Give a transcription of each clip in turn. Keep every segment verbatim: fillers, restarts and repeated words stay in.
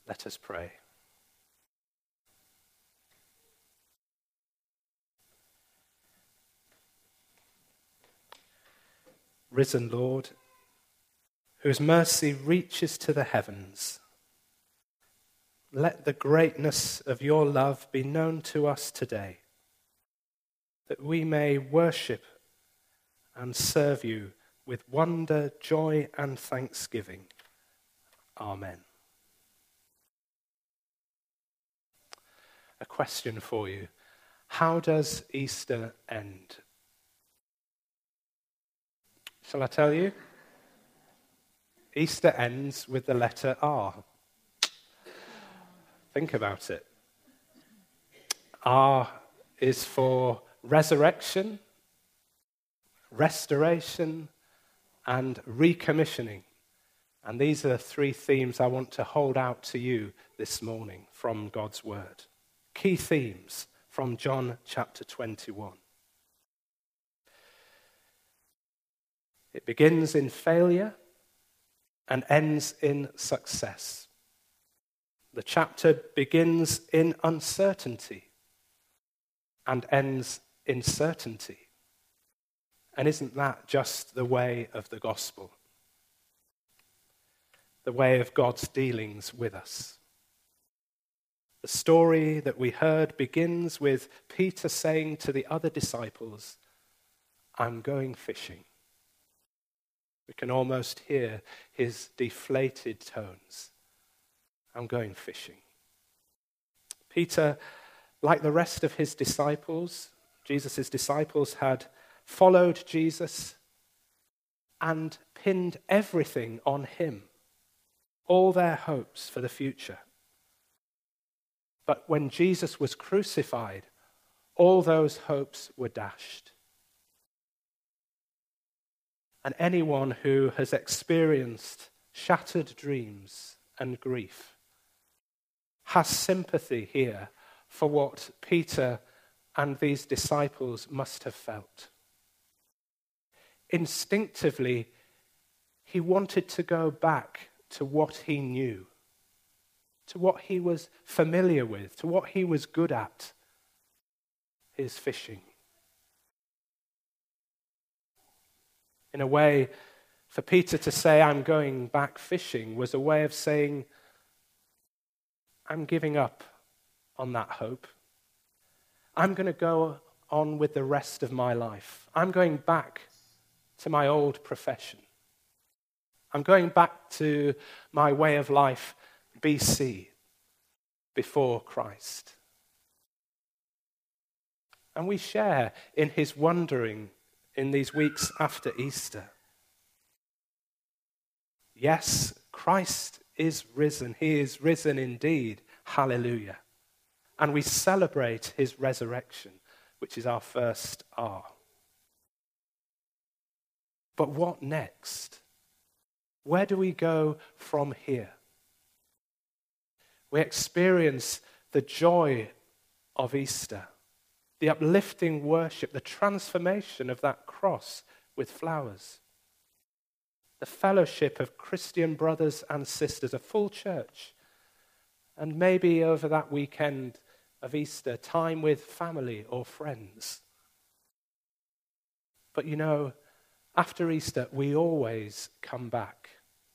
Let us pray. Risen Lord, whose mercy reaches to the heavens, let the greatness of your love be known to us today, that we may worship and serve you with wonder, joy, and thanksgiving. Amen. A question for you. How does Easter end? Shall I tell you? Easter ends with the letter R. Think about it. R is for resurrection, restoration, and recommissioning. And these are the three themes I want to hold out to you this morning from God's Word. Key themes from John chapter twenty-one. It begins in failure and ends in success. The chapter begins in uncertainty and ends in certainty. And isn't that just the way of the gospel? The way of God's dealings with us. The story that we heard begins with Peter saying to the other disciples, "I'm going fishing." We can almost hear his deflated tones. I'm going fishing. Peter, like the rest of his disciples, Jesus' disciples, had followed Jesus and pinned everything on him, all their hopes for the future. But when Jesus was crucified, all those hopes were dashed. And anyone who has experienced shattered dreams and grief has sympathy here for what Peter and these disciples must have felt. Instinctively, he wanted to go back to what he knew, to what he was familiar with, to what he was good at, his fishing. In a way, for Peter to say, "I'm going back fishing," was a way of saying, "I'm giving up on that hope. I'm going to go on with the rest of my life. I'm going back to my old profession. I'm going back to my way of life B C, before Christ." And we share in his wondering in these weeks after Easter. Yes, Christ is risen. He is risen indeed. Hallelujah. And we celebrate his resurrection, which is our first R. But what next? Where do we go from here? We experience the joy of Easter, the uplifting worship, the transformation of that cross with flowers, the fellowship of Christian brothers and sisters, a full church, and maybe over that weekend of Easter, time with family or friends. But you know, after Easter, we always come back.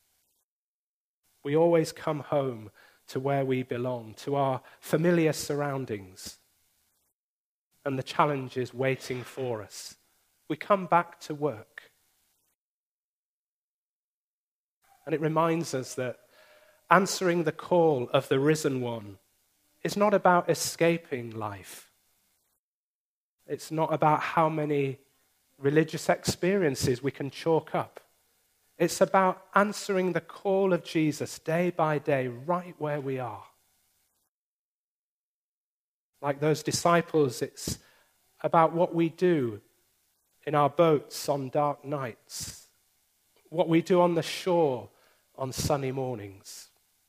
We always come home to where we belong, to our familiar surroundings and the challenges waiting for us. We come back to work. And it reminds us that answering the call of the risen one is not about escaping life. It's not about how many religious experiences we can chalk up. It's about answering the call of Jesus day by day, right where we are. Like those disciples, it's about what we do in our boats on dark nights, what we do on the shore on sunny mornings.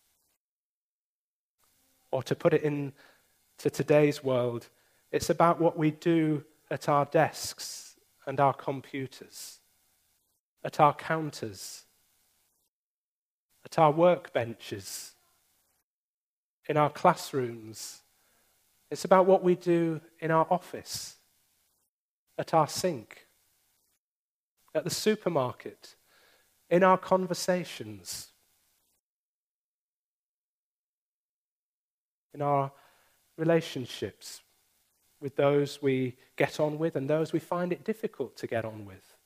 Or to put it into today's world, it's about what we do at our desks and our computers, at our counters, at our workbenches, in our classrooms. It's about what we do in our office, at our sink, at the supermarket, in our conversations, in our relationships with those we get on with and those we find it difficult to get on with.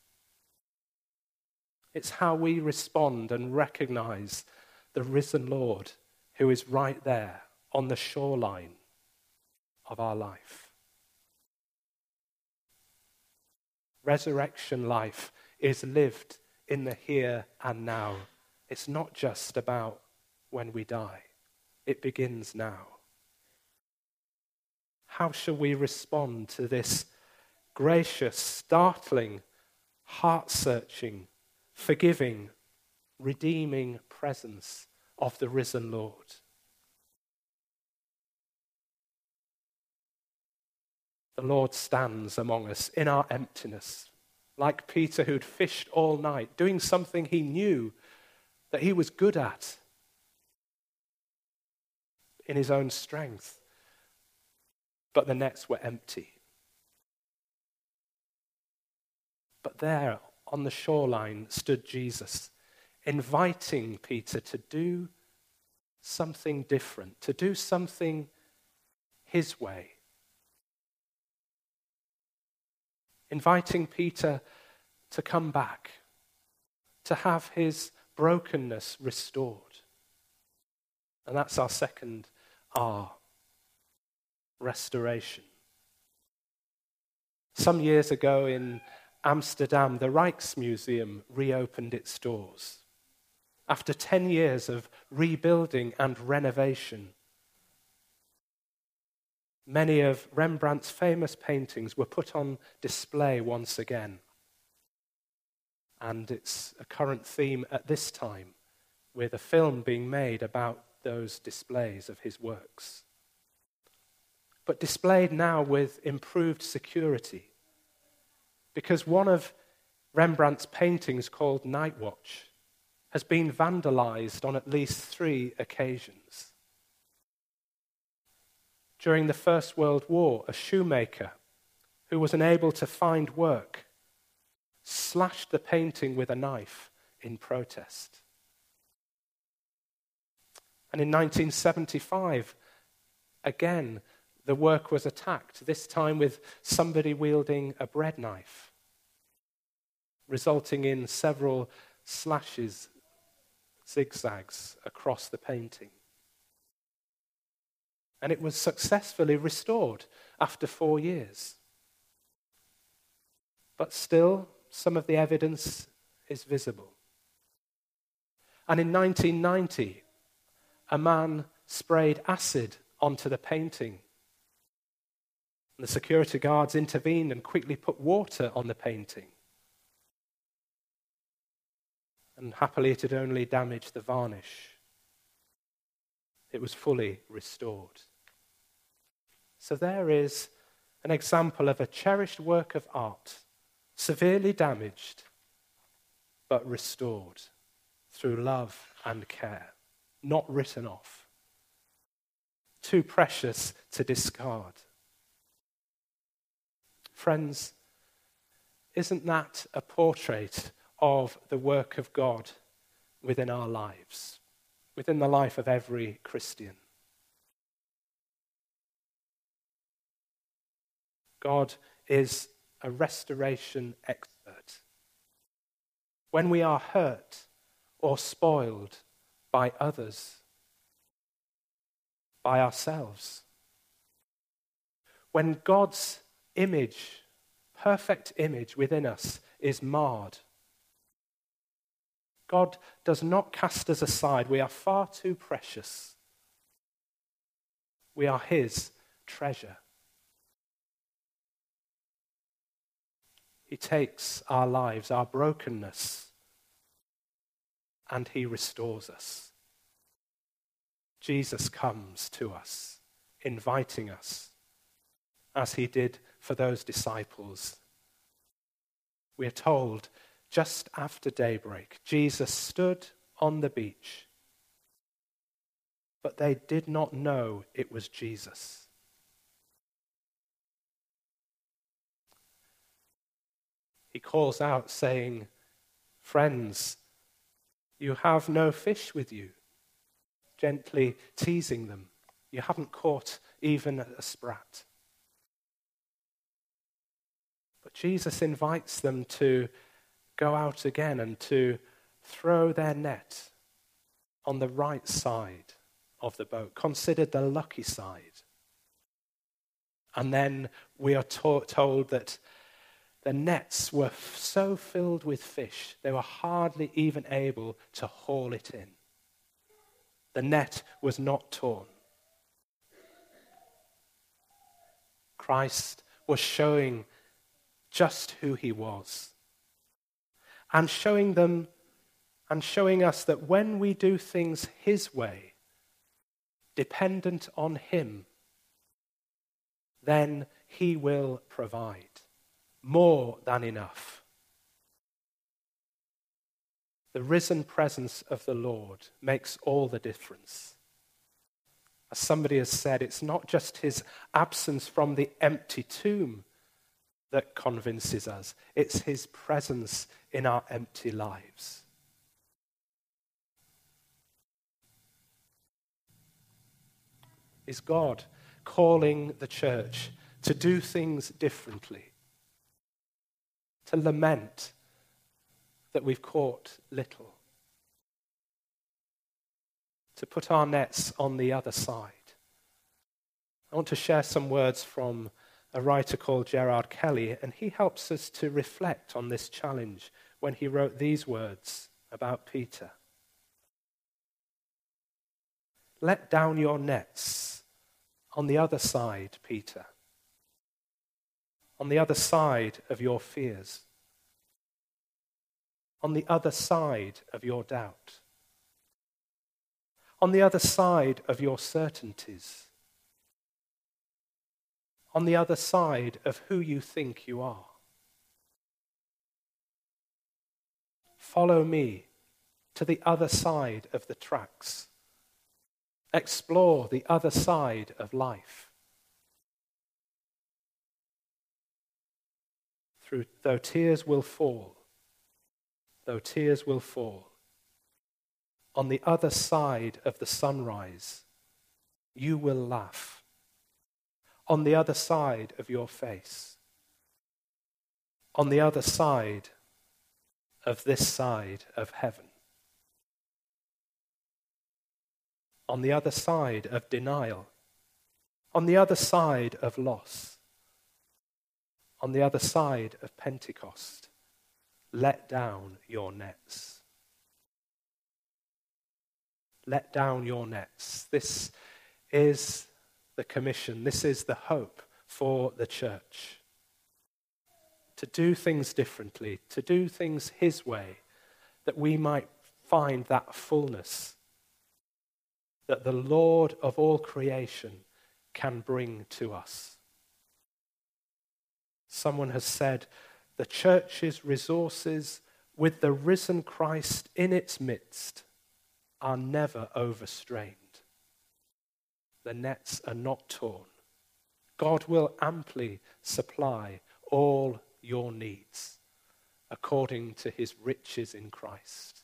It's how we respond and recognize the risen Lord who is right there on the shoreline of our life. Resurrection life is lived in the here and now. It's not just about when we die. It begins now. How shall we respond to this gracious, startling, heart-searching, forgiving, redeeming presence of the risen Lord? The Lord stands among us in our emptiness, like Peter who'd fished all night, doing something he knew that he was good at in his own strength. But the nets were empty. But there on the shoreline stood Jesus, inviting Peter to do something different, to do something his way. Inviting Peter to come back, to have his brokenness restored. And that's our second R, restoration. Some years ago in Amsterdam, the Rijksmuseum reopened its doors. After ten years of rebuilding and renovation, many of Rembrandt's famous paintings were put on display once again. And it's a current theme at this time, with a film being made about those displays of his works. But displayed now with improved security, because one of Rembrandt's paintings, called Night Watch, has been vandalized on at least three occasions. During the First World War, a shoemaker who was unable to find work slashed the painting with a knife in protest. And in nineteen seventy-five, again, the work was attacked, this time with somebody wielding a bread knife, resulting in several slashes, zigzags across the painting. And it was successfully restored after four years. But still, some of the evidence is visible. And in nineteen ninety, a man sprayed acid onto the painting. The security guards intervened and quickly put water on the painting. And happily, it had only damaged the varnish. It was fully restored. So there is an example of a cherished work of art, severely damaged, but restored through love and care, not written off, too precious to discard. Friends, isn't that a portrait of the work of God within our lives, within the life of every Christian? God is a restoration expert. When we are hurt or spoiled by others, by ourselves, when God's image, perfect image within us is marred, God does not cast us aside. We are far too precious. We are his treasure. He takes our lives, our brokenness, and he restores us. Jesus comes to us, inviting us, as he did for those disciples. We are told, just after daybreak, Jesus stood on the beach, but they did not know it was Jesus. He calls out saying, "Friends, you have no fish with you," gently teasing them. You haven't caught even a sprat. But Jesus invites them to go out again and to throw their net on the right side of the boat, considered the lucky side. And then we are to- told that the nets were f- so filled with fish, they were hardly even able to haul it in. The net was not torn. Christ was showing just who he was, and showing them and showing us that when we do things his way, dependent on him, then he will provide more than enough. The risen presence of the Lord makes all the difference. As somebody has said, it's not just his absence from the empty tomb that convinces us. It's his presence in our empty lives. Is God calling the church to do things differently? To lament that we've caught little? To put our nets on the other side? I want to share some words from a writer called Gerard Kelly, and he helps us to reflect on this challenge when he wrote these words about Peter. "Let down your nets on the other side, Peter, on the other side of your fears, on the other side of your doubt, on the other side of your certainties, on the other side of who you think you are. Follow me to the other side of the tracks. Explore the other side of life. Through, though tears will fall, though tears will fall, on the other side of the sunrise, you will laugh. On the other side of your face, on the other side of this side of heaven, on the other side of denial, on the other side of loss, on the other side of Pentecost, let down your nets." Let down your nets. This is the commission. This is the hope for the church. To do things differently, to do things his way, that we might find that fullness that the Lord of all creation can bring to us. Someone has said, the church's resources with the risen Christ in its midst are never overstrained. The nets are not torn. God will amply supply all your needs according to his riches in Christ.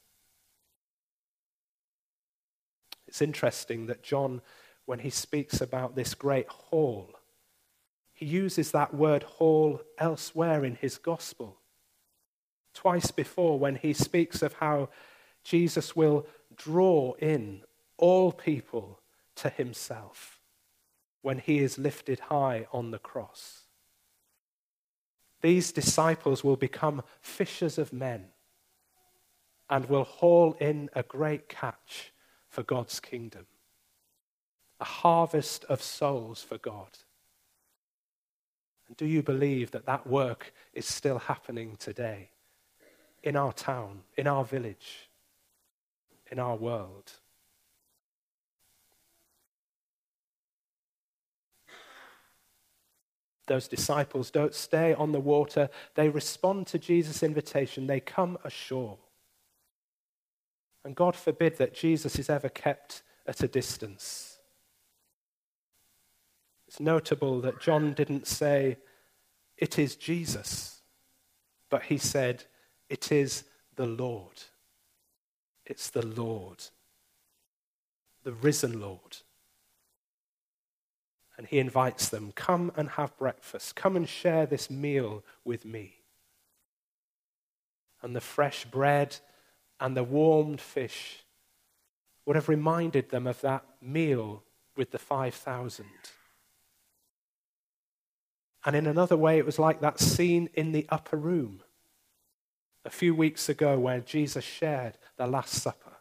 It's interesting that John, when he speaks about this great haul, he uses that word haul elsewhere in his gospel. Twice before, when he speaks of how Jesus will draw in all people to himself when he is lifted high on the cross. These disciples will become fishers of men and will haul in a great catch for God's kingdom, a harvest of souls for God. And do you believe that that work is still happening today in our town, in our village, in our world? Those disciples don't stay on the water. They respond to Jesus' invitation. They come ashore. And God forbid that Jesus is ever kept at a distance. It's notable that John didn't say, "It is Jesus," but he said, "It is the Lord." It's the Lord, the risen Lord. And he invites them, "Come and have breakfast. Come and share this meal with me." And the fresh bread and the warmed fish would have reminded them of that meal with the five thousand. And in another way, it was like that scene in the upper room a few weeks ago where Jesus shared the Last Supper.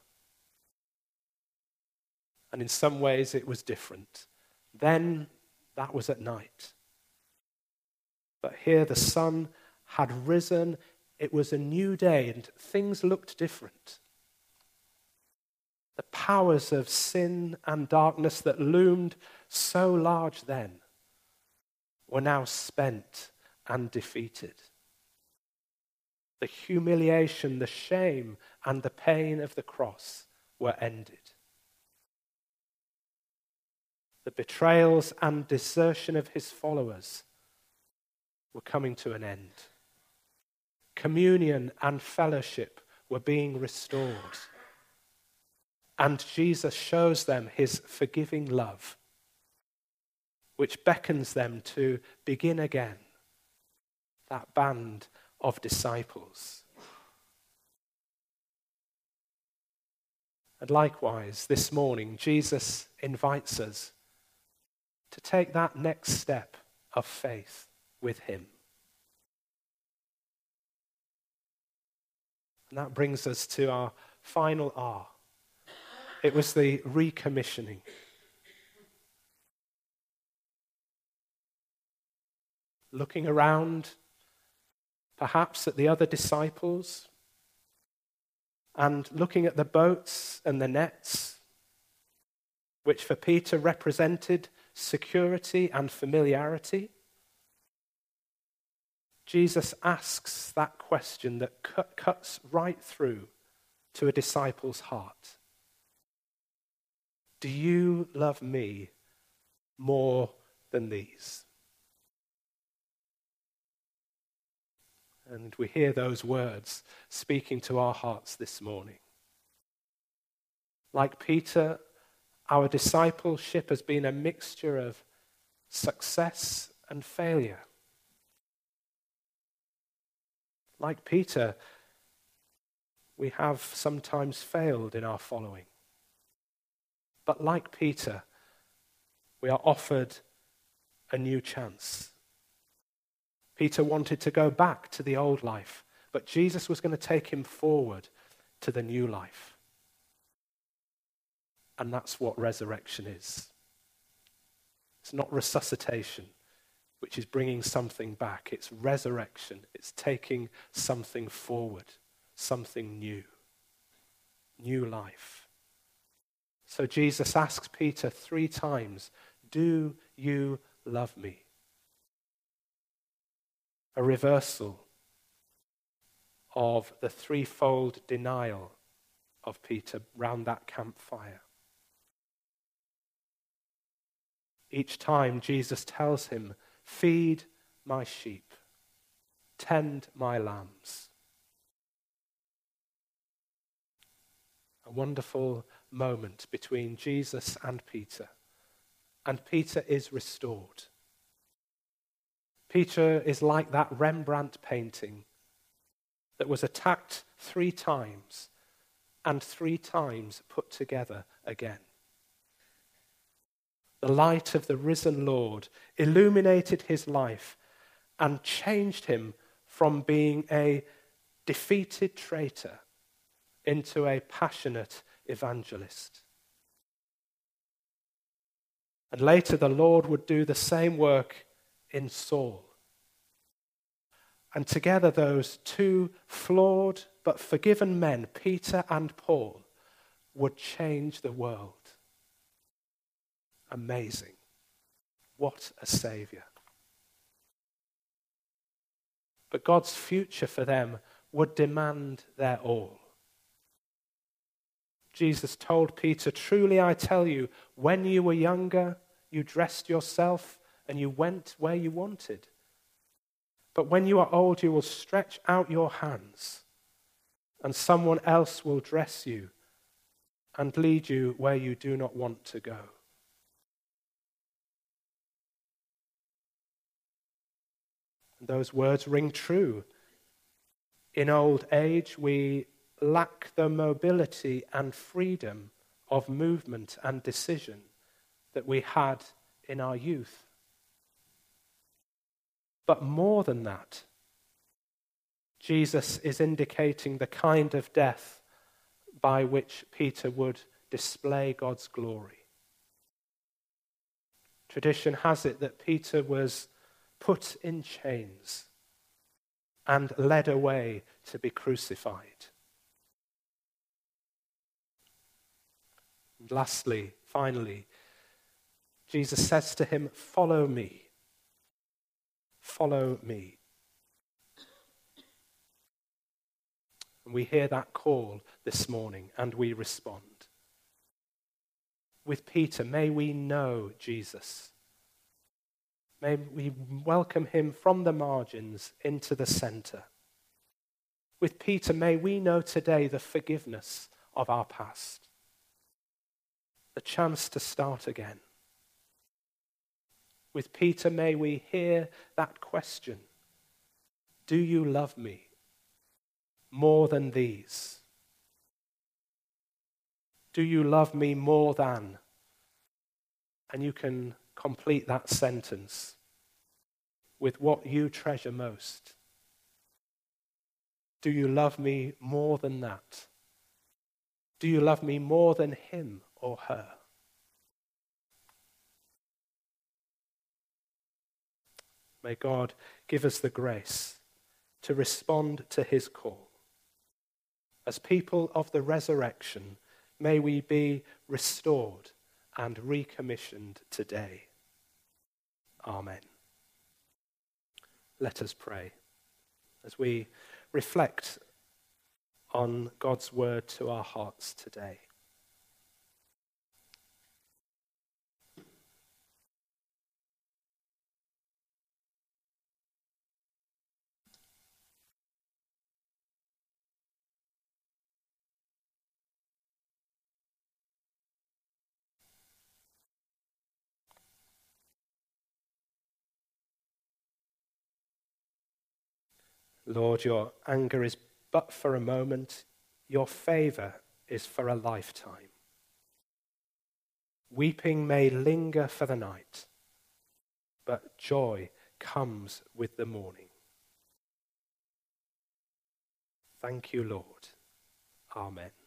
And in some ways, it was different. Then, that was at night. But here, the sun had risen. It was a new day, and things looked different. The powers of sin and darkness that loomed so large then were now spent and defeated. The humiliation, the shame, and the pain of the cross were ended. The betrayals and desertion of his followers were coming to an end. Communion and fellowship were being restored. And Jesus shows them his forgiving love, which beckons them to begin again, that band of disciples. And likewise, this morning, Jesus invites us to take that next step of faith with him. And that brings us to our final R. It was the recommissioning. Looking around, perhaps at the other disciples, and looking at the boats and the nets, which for Peter represented security and familiarity, Jesus asks that question that cut, cuts right through to a disciple's heart. Do you love me more than these? And we hear those words speaking to our hearts this morning. Like Peter, our discipleship has been a mixture of success and failure. Like Peter, we have sometimes failed in our following. But like Peter, we are offered a new chance. Peter wanted to go back to the old life, but Jesus was going to take him forward to the new life. And that's what resurrection is. It's not resuscitation, which is bringing something back. It's resurrection. It's taking something forward, something new, new life. So Jesus asks Peter three times, "Do you love me?" A reversal of the threefold denial of Peter round that campfire. Each time Jesus tells him, "Feed my sheep, tend my lambs." A wonderful moment between Jesus and Peter. And Peter is restored. Peter is like that Rembrandt painting that was attacked three times and three times put together again. The light of the risen Lord illuminated his life and changed him from being a defeated traitor into a passionate evangelist. And later the Lord would do the same work in Saul. And together those two flawed but forgiven men, Peter and Paul, would change the world. Amazing. What a Savior. But God's future for them would demand their all. Jesus told Peter, "Truly I tell you, when you were younger, you dressed yourself and you went where you wanted. But when you are old, you will stretch out your hands, and someone else will dress you and lead you where you do not want to go." And those words ring true. In old age, we lack the mobility and freedom of movement and decision that we had in our youth. But more than that, Jesus is indicating the kind of death by which Peter would display God's glory. Tradition has it that Peter was put in chains and led away to be crucified. And lastly, finally, Jesus says to him, "Follow me. Follow me." And we hear that call this morning and we respond. With Peter, may we know Jesus. May we welcome him from the margins into the center. With Peter, may we know today the forgiveness of our past, the chance to start again. With Peter, may we hear that question, "Do you love me more than these? Do you love me more than?" And you can complete that sentence with what you treasure most. Do you love me more than that? Do you love me more than him or her? May God give us the grace to respond to his call. As people of the resurrection, may we be restored and recommissioned today. Amen. Let us pray as we reflect on God's word to our hearts today. Lord, your anger is but for a moment. Your favor is for a lifetime. Weeping may linger for the night, but joy comes with the morning. Thank you, Lord. Amen.